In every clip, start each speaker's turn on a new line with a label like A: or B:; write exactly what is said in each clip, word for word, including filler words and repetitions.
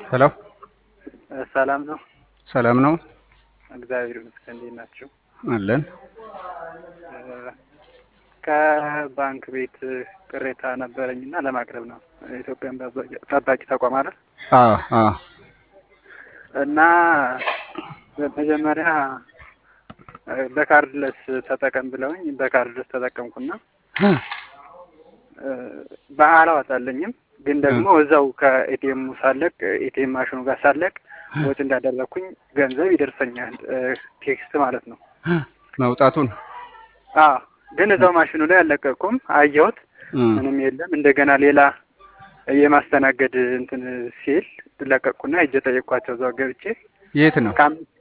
A: ሄሎ
B: ሰላም ነው።
A: ሰላም ነው
B: እግዚአብሔር ይመስገን። እንዴት ናችሁ?
A: አለን።
B: ከባንክ ቤት ቅሬታ ነበረኝና ለማቅረብ ነው። ኢትዮጵያን ጠባቂ ተቋም አይደል?
A: አዎ አዎ።
B: እና በመጀመሪያ በካርድለስ ተጠቀም ብለውኝ በካርድለስ ተጠቀምኩና በኋላ አወጣልኝም። ግን ደግሞ እዛው ከኤቲኤም ሳለቅ ኤቲኤም ማሽኑ ጋር ሳለቅ ወጭ እንዳደረኩኝ ገንዘብ ይደርሰኛል፣ ቴክስት ማለት ነው
A: መውጣቱን።
B: አዎ ግን እዛው ማሽኑ ላይ አለቀኩም። አየሁት ምንም የለም። እንደገና ሌላ የማስተናገድ እንትን ሲል ለቀቅኩና እጄ ጠየቅኳቸው። እዛው ገብቼ
A: የት ነው?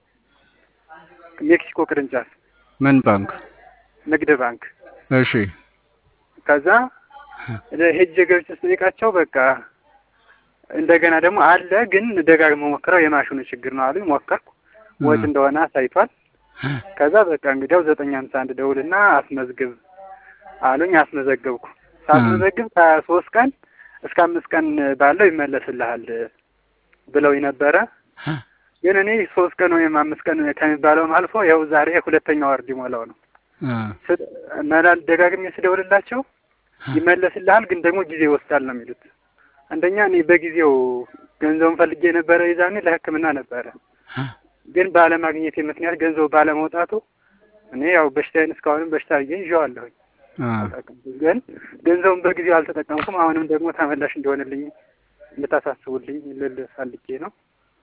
B: ሜክሲኮ ቅርንጫፍ።
A: ምን ባንክ?
B: ንግድ ባንክ።
A: እሺ።
B: ከዛ ሄጄ ገብቼ ስጠይቃቸው በቃ እንደገና ደግሞ አለ ግን ደጋግሞ ሞክረው የማሽኑ ችግር ነው አሉኝ። ሞከርኩ፣ ወጭ እንደሆነ አሳይቷል። ከዛ በቃ እንግዲያው ዘጠኝ ሃምሳ አንድ ደውልና አስመዝግብ አሉኝ። አስመዘገብኩ። ሳስመዘግብ ከሶስት ቀን እስከ አምስት ቀን ባለው ይመለስልሃል ብለው ነበረ። ግን እኔ ሶስት ቀን ወይም አምስት ቀን ከሚባለውም አልፎ ያው ዛሬ ሁለተኛው ወር ሊሞላው ነው። መላል ደጋግሜ ስደውልላቸው ይመለስልሃል ግን ደግሞ ጊዜ ይወስዳል ነው የሚሉት። አንደኛ እኔ በጊዜው ገንዘቡን ፈልጌ ነበረ፣ ይዛኔ ለሕክምና ነበረ። ግን ባለማግኘቴ ምክንያት ገንዘቡ ባለመውጣቱ እኔ ያው በሽታዬን እስካሁንም በሽታ ይዤዋለሁ። ግን ገንዘቡን በጊዜው አልተጠቀምኩም። አሁንም ደግሞ ተመላሽ እንደሆነልኝ እንድታሳስቡልኝ ልል ፈልጌ ነው።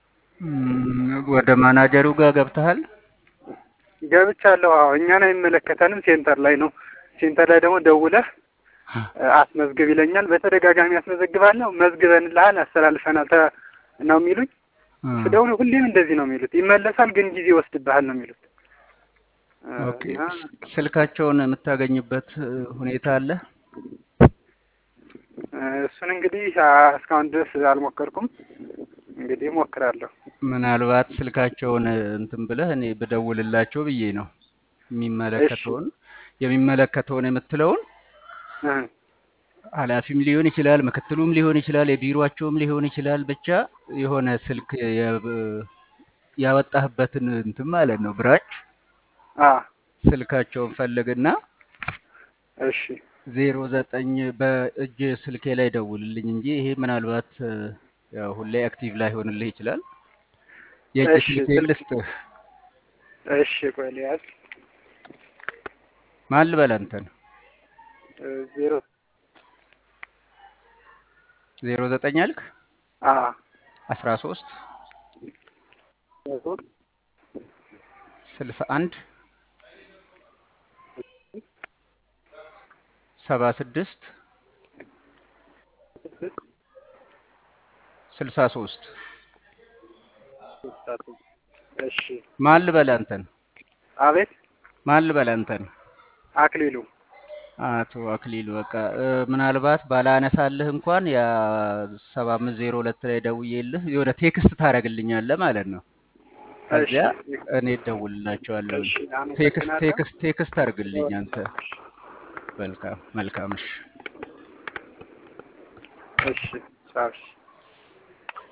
A: ወደ ማናጀሩ ጋር ገብተሃል?
B: ገብቻለሁ። አዎ እኛን አይመለከተንም፣ ሴንተር ላይ ነው። ሴንተር ላይ ደግሞ ደውለህ አስመዝግብ ይለኛል። በተደጋጋሚ አስመዘግባለሁ። መዝግበንልሃል፣ አስተላልፈናል ነው የሚሉኝ። ስደውል ሁሌም እንደዚህ ነው የሚሉት። ይመለሳል ግን ጊዜ ይወስድብሃል ነው የሚሉት።
A: ኦኬ። ስልካቸውን የምታገኝበት ሁኔታ አለ?
B: እሱን እንግዲህ እስካሁን ድረስ አልሞከርኩም። እንግዲህ እሞክራለሁ።
A: ምናልባት ስልካቸውን እንትን ብለህ እኔ በደውልላቸው ብዬ ነው የሚመለከተውን የሚመለከተውን የምትለውን ኃላፊም ሊሆን ይችላል፣ ምክትሉም ሊሆን ይችላል፣ የቢሮአቸውም ሊሆን ይችላል። ብቻ የሆነ ስልክ ያወጣህበትን እንትን ማለት ነው ብራንች
B: አ
A: ስልካቸውን ፈልግና
B: እሺ
A: ዜሮ ዘጠኝ በእጅ ስልኬ ላይ ደውልልኝ እንጂ ይሄ ምናልባት ያው ሁሌ አክቲቭ ላይ ሆንልህ ይችላል። የእጅ ስልኬ ልስጥህ።
B: እሺ ቆይ ልያዝ።
A: ማን ልበል አንተን?
B: ዜሮ
A: ዜሮ ዘጠኝ አልክ?
B: አ
A: አስራ ሶስት ስልሳ አንድ ሰባ ስድስት ስልሳ ሶስት
B: እሺ
A: ማን ልበል አንተን?
B: አቤት
A: ማን ልበል አንተን?
B: አክሊሉ።
A: አቶ አክሊሉ በቃ ምናልባት ባላነሳልህ እንኳን ያ ሰባ አምስት ዜሮ ሁለት ላይ ደውዬልህ የሆነ ቴክስት ታደርግልኛለህ ማለት ነው። ከዚያ እኔ እደውልላቸዋለሁ። ቴክስት ቴክስት ቴክስት አድርግልኝ አንተ። መልካም መልካም። እሺ
B: እሺ ቻው።